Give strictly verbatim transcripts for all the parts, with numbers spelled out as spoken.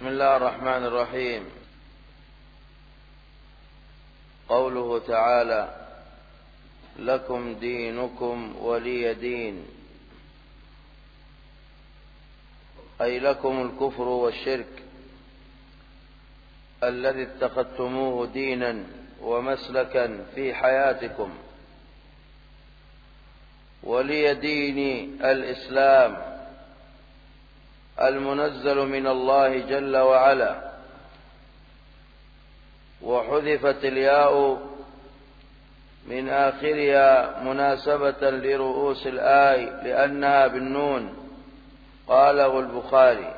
بسم الله الرحمن الرحيم. قوله تعالى: لكم دينكم ولي دين، أي لكم الكفر والشرك الذي اتخذتموه دينا ومسلكا في حياتكم، ولي دين الإسلام المنزل من الله جل وعلا. وحذفت الياء من آخرها مناسبة لرؤوس الآي لأنها بالنون، قاله البخاري،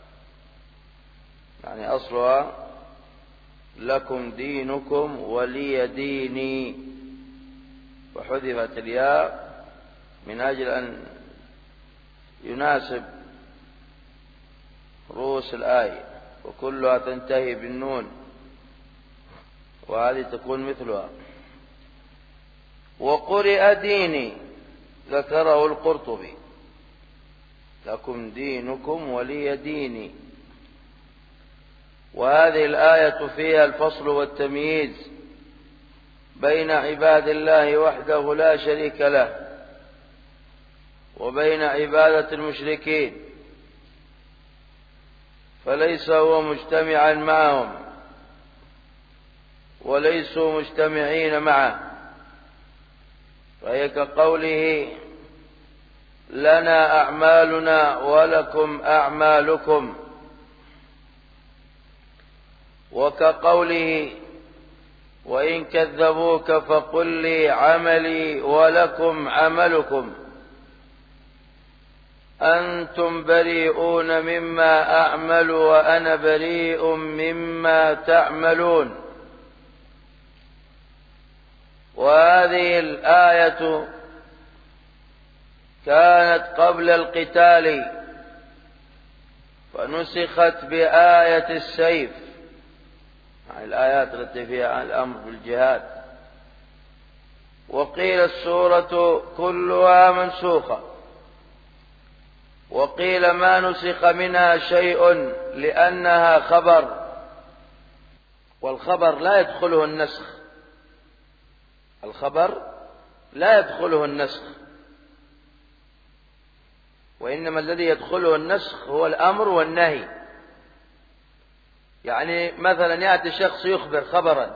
يعني أصلها لكم دينكم ولي ديني، وحذفت الياء من أجل أن يناسب رؤوس الآية، وكلها تنتهي بالنون، وهذه تكون مثلها. وقرئ ديني ذكره القرطبي: لكم دينكم ولي ديني. وهذه الآية فيها الفصل والتمييز بين عباد الله وحده لا شريك له وبين عبادة المشركين، فليس هو مجتمعا معهم وليسوا مجتمعين معه، فهي كقوله: لنا أعمالنا ولكم أعمالكم، وكقوله: وإن كذبوك فقل لي عملي ولكم عملكم، أنتم بريئون مما أعمل وأنا بريء مما تعملون. وهذه الآية كانت قبل القتال فنسخت بآية السيف، يعني الآيات التي فيها الأمر بالجهاد. وقيل السورة كلها منسوخة، وقيل ما نسخ منها شيء لأنها خبر، والخبر لا يدخله النسخ، الخبر لا يدخله النسخ، وإنما الذي يدخله النسخ هو الأمر والنهي. يعني مثلا يأتي شخص يخبر خبرا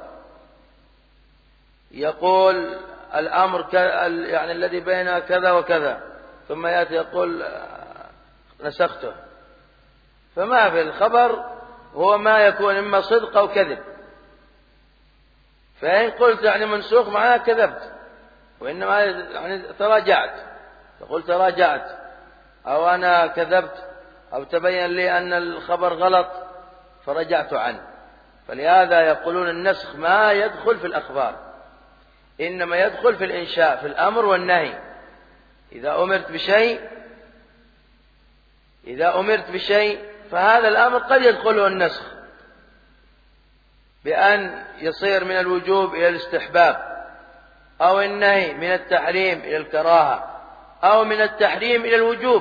يقول الأمر يعني الذي بين كذا وكذا، ثم يأتي يقول نسخته، فما في الخبر هو ما يكون إما صدق أو كذب، فإن قلت يعني منسوخ معناه كذبت، وإنما يعني تراجعت، تقول تراجعت أو أنا كذبت أو تبين لي أن الخبر غلط فرجعت عنه. فلهذا يقولون النسخ ما يدخل في الأخبار، إنما يدخل في الإنشاء، في الأمر والنهي. إذا أمرت بشيء إذا أمرت بشيء فهذا الأمر قد يدخله النسخ بأن يصير من الوجوب إلى الاستحباب، أو النهي من التحريم إلى الكراهة، أو من التحريم إلى الوجوب،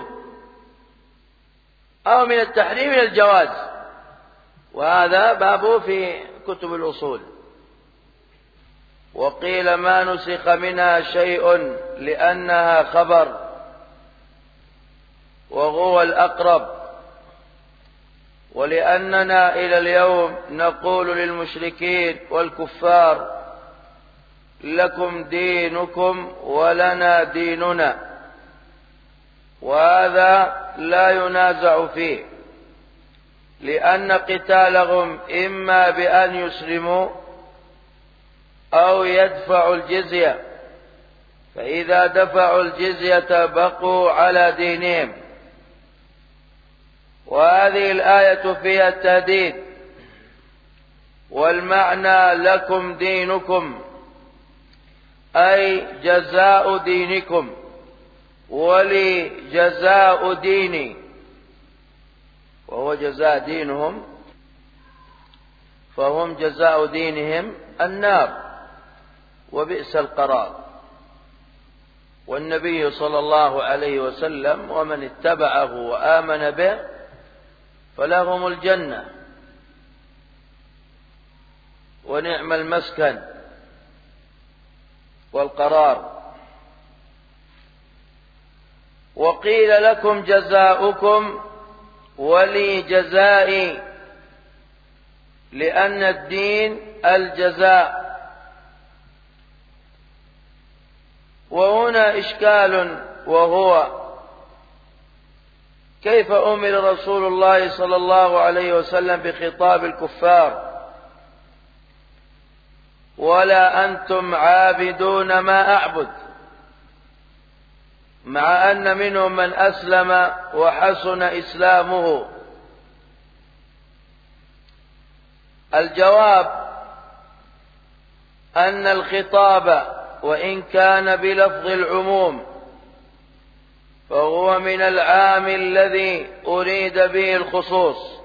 أو من التحريم إلى الجواز، وهذا بابه في كتب الأصول. وقيل ما نسخ منها شيء لأنها خبر، وهو الأقرب، ولأننا إلى اليوم نقول للمشركين والكفار: لكم دينكم ولنا ديننا، وهذا لا ينازع فيه، لأن قتالهم إما بأن يسلموا أو يدفعوا الجزية، فإذا دفعوا الجزية بقوا على دينهم. وهذه الآية فيها التهديد، والمعنى لكم دينكم أي جزاء دينكم، ولي جزاء ديني، وهو جزاء دينهم، فهم جزاء دينهم النار، وبئس القرار. والنبي صلى الله عليه وسلم ومن اتبعه وآمن به فلهم الجنة ونعم المسكن والقرار. وقيل لكم جزاؤكم ولي جزائي، لأن الدين الجزاء. وهنا إشكال، وهو كيف أمر رسول الله صلى الله عليه وسلم بخطاب الكفار ولا أنتم عابدون ما أعبد، مع أن منهم من أسلم وحسن إسلامه؟ الجواب أن الخطاب وإن كان بلفظ العموم فهو من العام الذي أريد به الخصوص،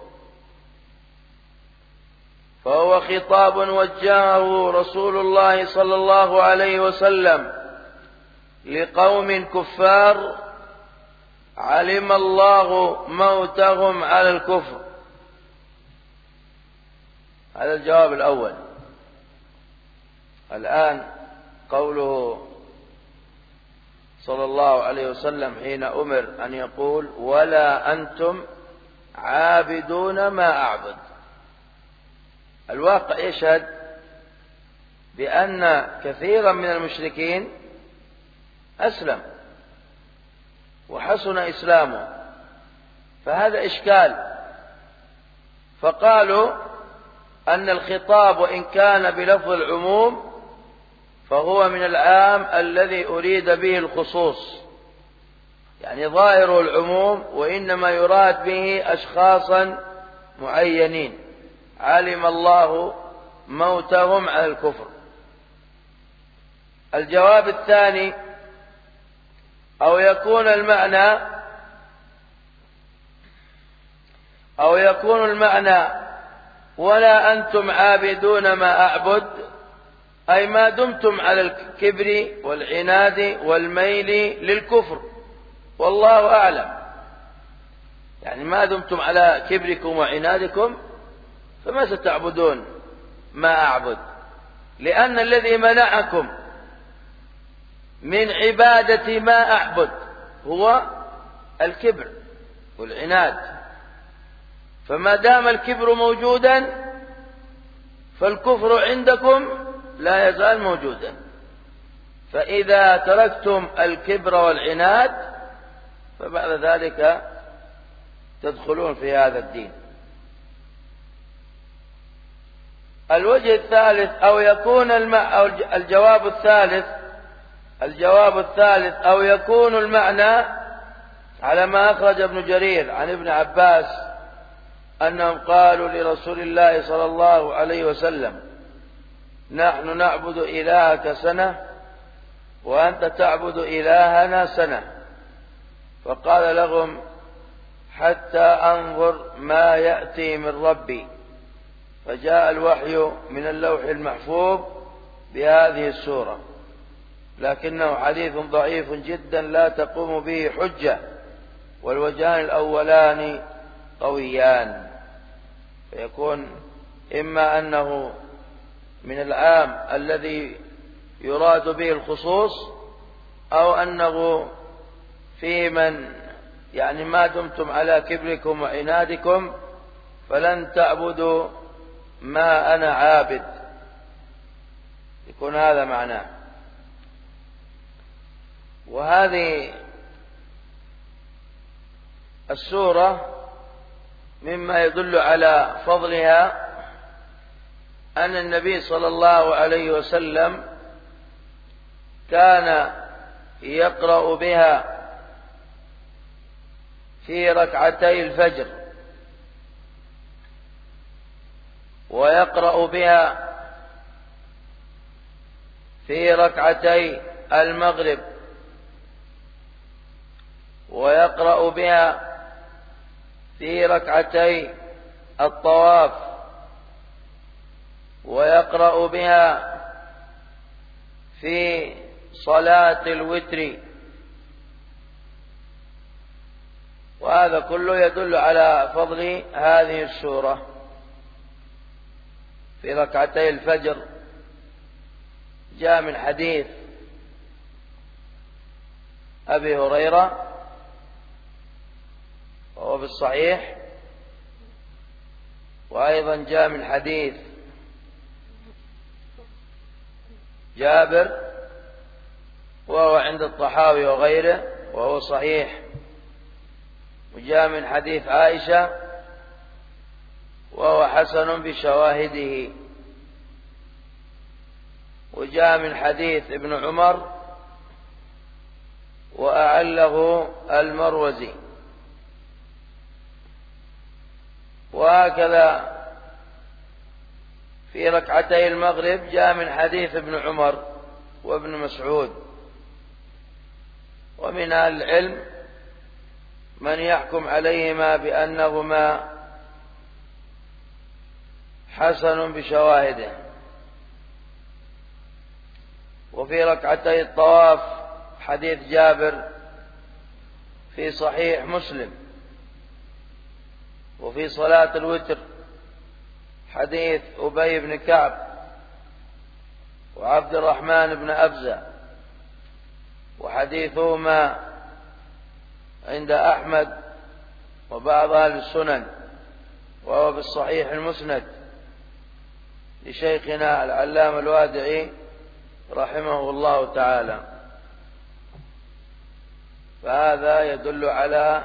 فهو خطاب وجهه رسول الله صلى الله عليه وسلم لقوم كفار علم الله موتهم على الكفر. هذا الجواب الأول. الآن قوله صلى الله عليه وسلم حين أمر أن يقول ولا أنتم عابدون ما أعبد، الواقع يشهد بأن كثيرا من المشركين أسلم وحسن إسلامه، فهذا إشكال. فقالوا أن الخطاب وإن كان بلفظ العموم فهو من العام الذي أريد به الخصوص، يعني ظاهر العموم وإنما يراد به أشخاصا معينين علم الله موتهم على الكفر. الجواب الثاني، أو يكون المعنى أو يكون المعنى ولا أنتم عابدون ما أعبد، أي ما دمتم على الكبر والعناد والميل للكفر، والله أعلم. يعني ما دمتم على كبركم وعنادكم فما ستعبدون ما أعبد، لأن الذي منعكم من عبادة ما أعبد هو الكبر والعناد، فما دام الكبر موجودا فالكفر عندكم لا يزال موجودا. فإذا تركتم الكبر والعناد فبعد ذلك تدخلون في هذا الدين. الوجه الثالث، أو يكون المع... أو الجواب الثالث الجواب الثالث أو يكون المعنى على ما أخرج ابن جرير عن ابن عباس أنهم قالوا لرسول الله صلى الله عليه وسلم نحن نعبد إلهك سنة وأنت تعبد إلهنا سنة، فقال لهم حتى أنظر ما يأتي من ربي، فجاء الوحي من اللوح المحفوظ بهذه السورة، لكنه حديث ضعيف جدا لا تقوم به حجة، والوجهان الأولان قويان، فيكون إما أنه من العام الذي يراد به الخصوص، أو أنه في من يعني ما دمتم على كبركم وعنادكم فلن تعبدوا ما أنا عابد، يكون هذا معناه. وهذه السورة مما يدل على فضلها أن النبي صلى الله عليه وسلم كان يقرأ بها في ركعتي الفجر، ويقرأ بها في ركعتي المغرب، ويقرأ بها في ركعتي الطواف، ويقرأ بها في صلاة الوتر، وهذا كله يدل على فضل هذه السورة. في ركعتي الفجر جاء من حديث أبي هريرة وهو بالصحيح، وأيضا جاء من حديث جابر وهو عند الطحاوي وغيره وهو صحيح، وجاء من حديث عائشة وهو حسن بشواهده، وجاء من حديث ابن عمر وأعله المروزي. وهكذا في ركعتي المغرب جاء من حديث ابن عمر وابن مسعود. ومن أهل العلم من يحكم عليهما بأنهما حسن بشواهده. وفي ركعتي الطواف حديث جابر في صحيح مسلم. وفي صلاة الوتر حديث أبي بن كعب وعبد الرحمن بن أبزة، وحديثهما عند أحمد وبعض أهل السنن، وهو بالصحيح المسند لشيخنا العلامة الوادعي رحمه الله تعالى. فهذا يدل على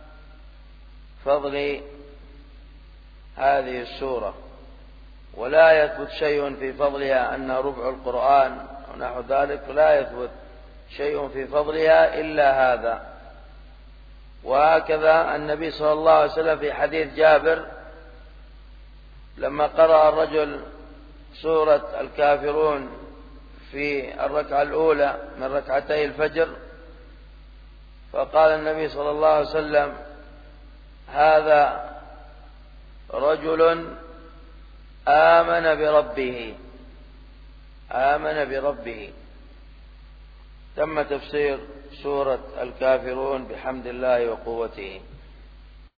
فضل هذه السورة، ولا يثبت شيء في فضلها أنها ربع القرآن ونحو ذلك، لا يثبت شيء في فضلها إلا هذا. وهكذا النبي صلى الله عليه وسلم في حديث جابر لما قرأ الرجل سورة الكافرون في الركعة الأولى من ركعتي الفجر، فقال النبي صلى الله عليه وسلم: هذا رجل آمن بربه آمن بربه. تم تفسير سورة الكافرون بحمد الله وقوته.